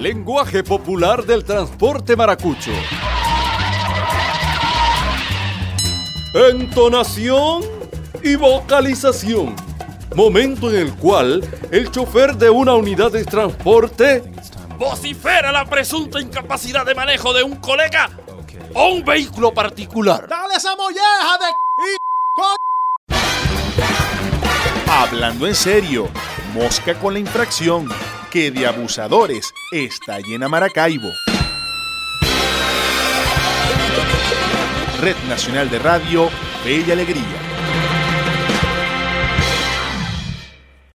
Lenguaje popular del transporte maracucho. Entonación y vocalización. Momento en el cual el chofer de una unidad de transporte vocifera la presunta incapacidad de manejo de un colega o un vehículo particular. ¡Dale esa molleja de Hablando en serio, mosca con la infracción, que de abusadores está llena Maracaibo. Red Nacional de Radio, Fe y Alegría.